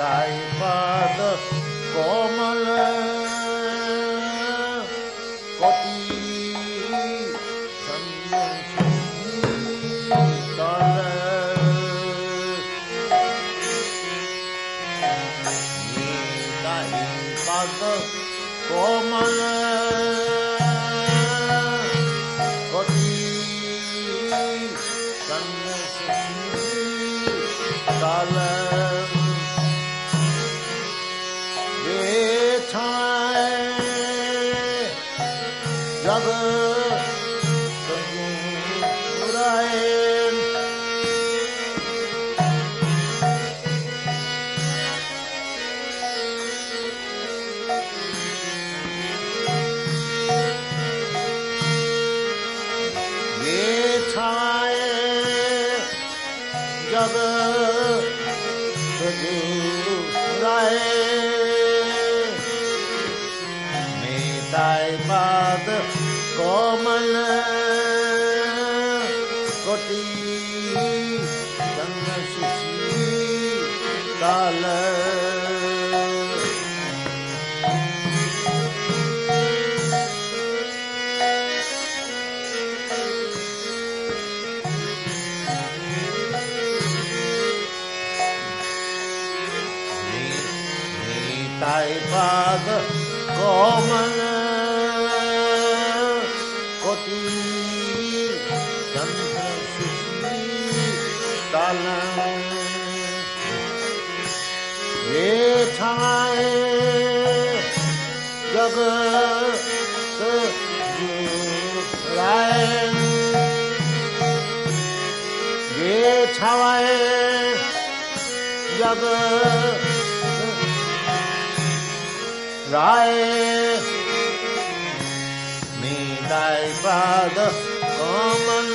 ताई पाद कोमल कोटि कोमल कोटि काल ये छाए जग सगुराए जग सगुराए मेताय पाद कोमल कोटि काल ताई पाद कोमल कोटि चंद्र काल ये छाए जग सगुराए ये छाए जग राय मेताय पाद कोमल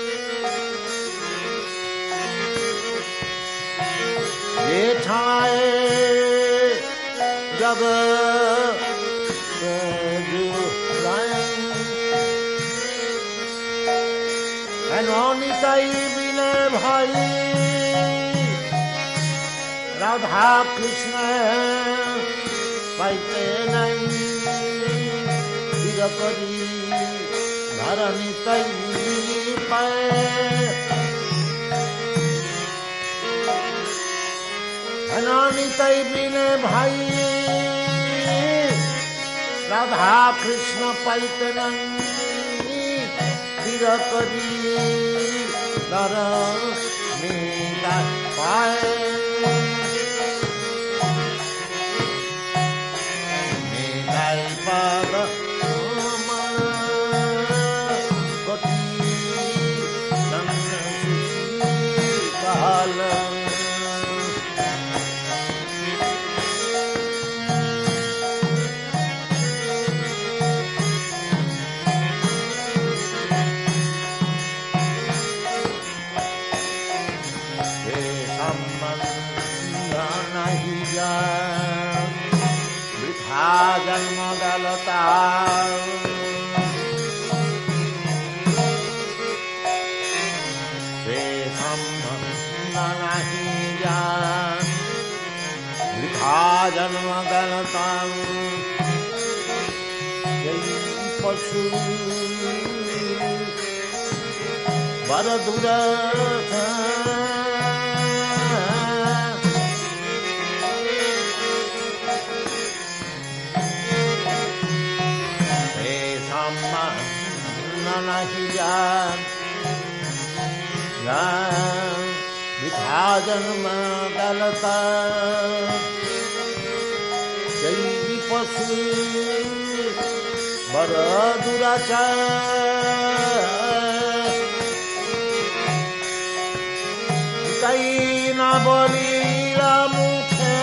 ये छाए जग सगुराए निताई बिने भाई राधा कृष्ण पाइते नहीं धीर करी धरनी तई पाए धनानी तई बिने भाई राधा कृष्ण पाइते नहीं धीर करी धरनी पाए पाद कोमल कोटि काल हे संबंध नहीं जान वृथा जन्म गलता वे संबंध नहीं जान वृथा जन्म गलता यही पशु बर दुरथ नहीं जान वृथा जन्म गलता यही पशु बर दुराचार कई न बोलीला मुखे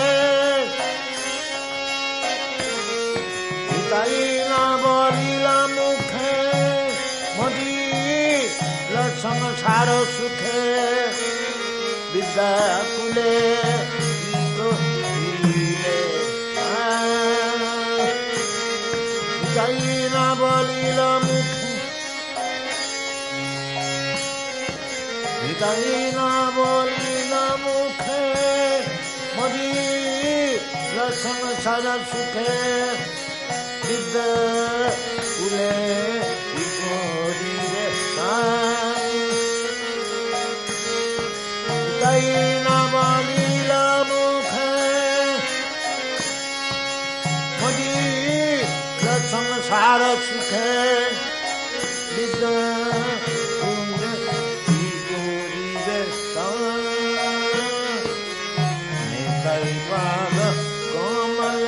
कई न बोलीला मुखे संसार सुखे विद्या कुले कई न बोलीला मुखे कई न बोलीला मुखे मदी संसार सुखे विद्या कुले विकोरिवे नाम लीला मुखे संसार सुखे विद्या कुले विकोरिवे निताई पाद कमल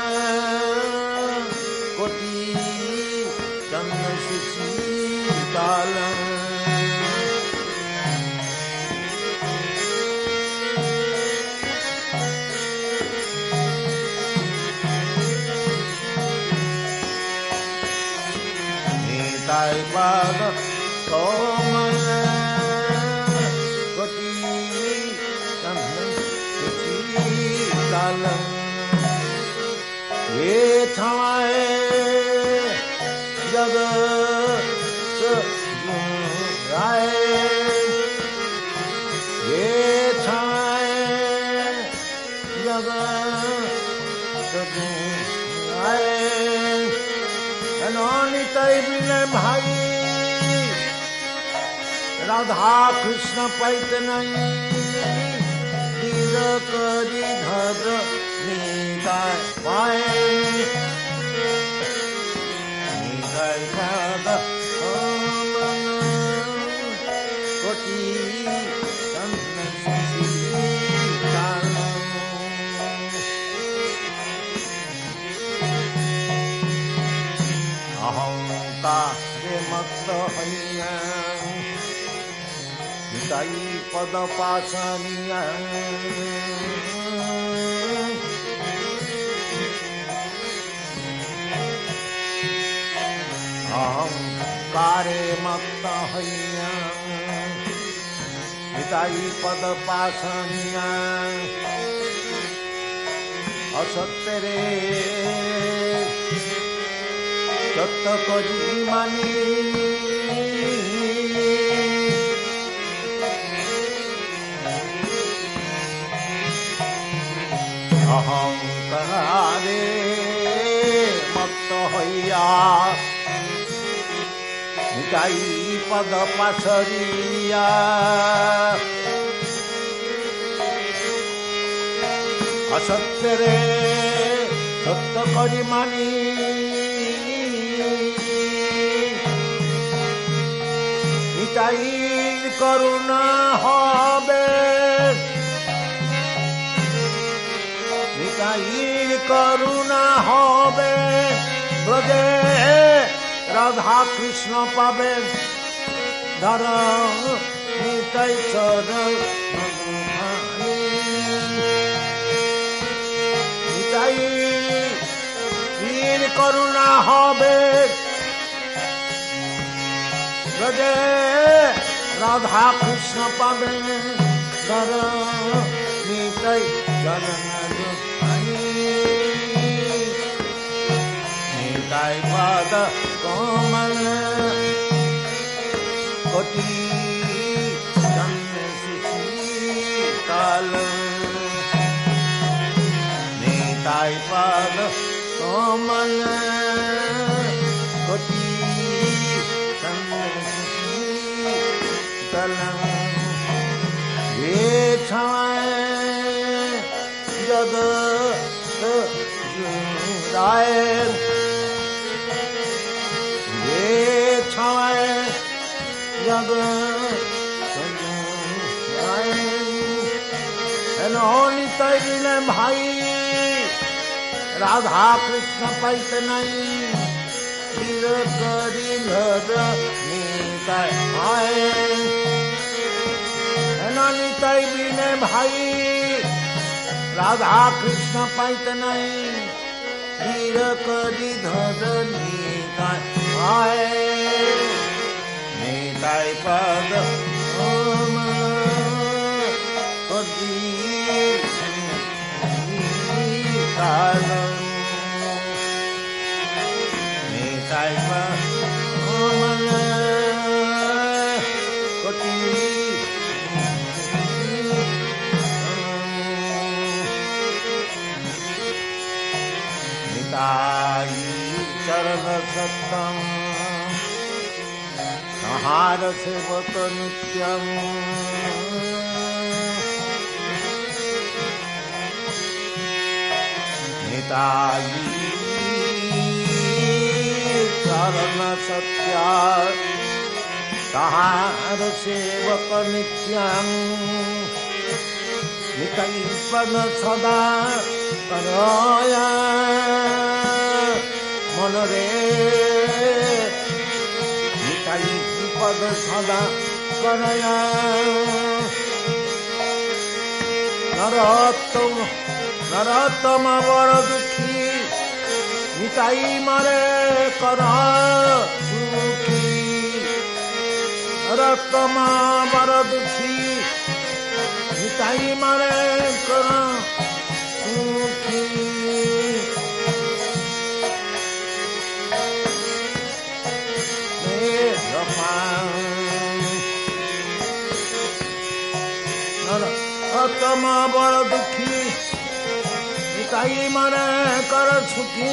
कोटि चंद्र सुशीतल निताई पाद कमल कोटि चंद्र सुशीतल ये छाए जग राय ये छाए जग राय अनित बिने भाई राधा कृष्ण पैत नहीं धीर करी धर निताय पाए निताय पाद कमल कोटि चंद्र सुशीतल अहंकारे मत्त हैया निताई पद पासनिया अहंकारे मत्त हैया निताई पद पासनिया असत्य रे सत्य करी मानी अहंकारे मत्त हैया निताई पद पासरिया असत्य रे सत्य करी मानी निताई करुणा হবে निताई करुणा হবে ब्रजे राधा कृष्ण पावे धर निताई चरण निताई वीर करुणा হবে ब्रजे राधा कृष्ण पावे धर निताई चरण निताई पाद कमल कोटि चंद्र सुशीतल निताई पाद कमल कोटि चंद्र सुशीतल ये छाए जग राय छाए जग नित बिने भाई राधा कृष्ण पैत नहीं धीर करी धर निताय आए नित बिने भाई राधा कृष्ण पैत नहीं धीर करी धर निताय आए निताय पद कोटि काल निताय पद कोटि सत्यम संहार सेवक नित्यम निताई चरण सत्या संहार सेवक नित्यम निताई पद सदा करया मन रे निताई पद सदा करया नरोत्तम बर दुखी निताई मारे कर सुखी नरोत्तम बर दुखी निताई मारे कर सुखी नरोत्तम बर दुखी निताई मारे कर सुखी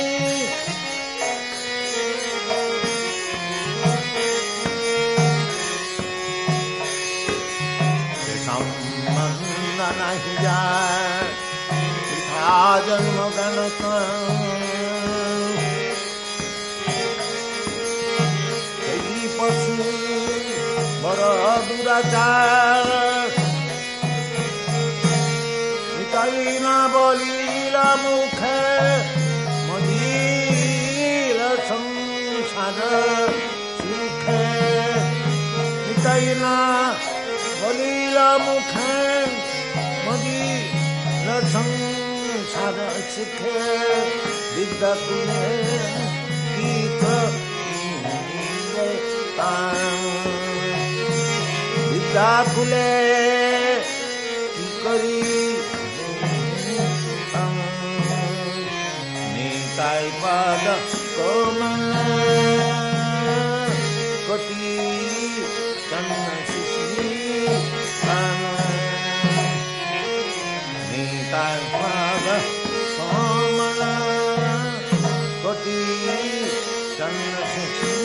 नहीं जाए वृथा जन्म गणत पशु बर दुराचार निताई न बोलीला मुखे मदीर संसार सुखे निताई न बोलीला मुखे संसार सुखे विद्या तुले गीत विद्या तुले की करी निताई पद कोमल कोटि चन्न शिशि निताई पद कोमल कोटि चन्न शिशि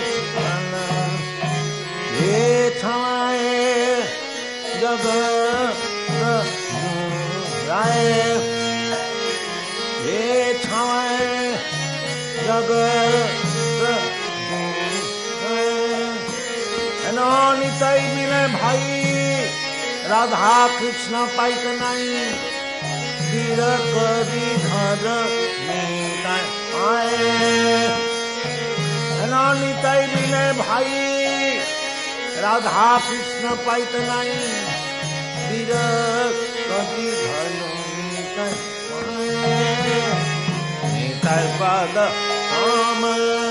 ये छाए जग राय ये छाए जग निताई मिले भाई राधा कृष्ण पाइक नहीं वीर कवि घर निताई आए निताई मिले भाई राधा कृष्ण पाइक नहीं वीर कवि घर निताई आए निताई पद कमल